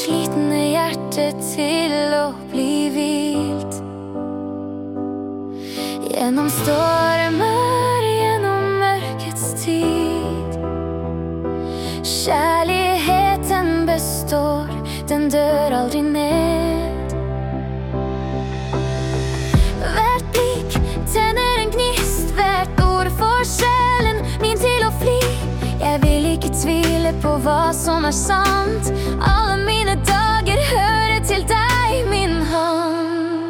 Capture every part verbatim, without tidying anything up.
slitne hjerte til å bli hvilt. Gjennom stormer, gjennom mørkets tid. Kjærligheten består, den dør aldri ned. Hvert blikk tenner en gnist, hvert ord får sjelen min til å fly. Jeg vil ikke tvile på hva som er sant. Alle mine dager hører til deg, min hånd.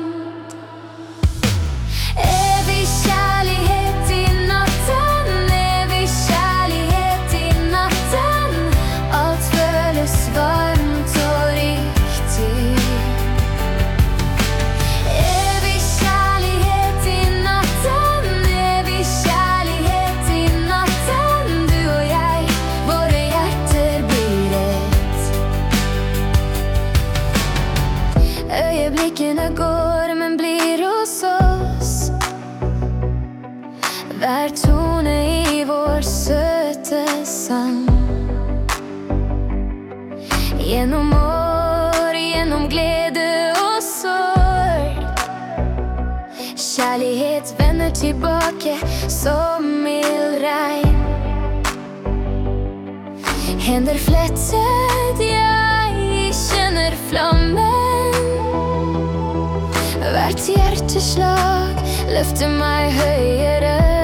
Evig kjærlighet i natten, evig kjærlighet i natten. Alt føles varmt og riktig. Evig kjærlighet i natten, evig kjærlighet i natten. Du og jeg, våre hjerter blir ett. Øyeblikkene går, men blir hos oss. Hver tone i vår søte sang. Gjennom år, gjennom glede og sorg. Kjærlighet vender tilbake som mild regn. Hender flettet, jeg kjenner flammen. Hvert hjerteslag løfter meg høyere.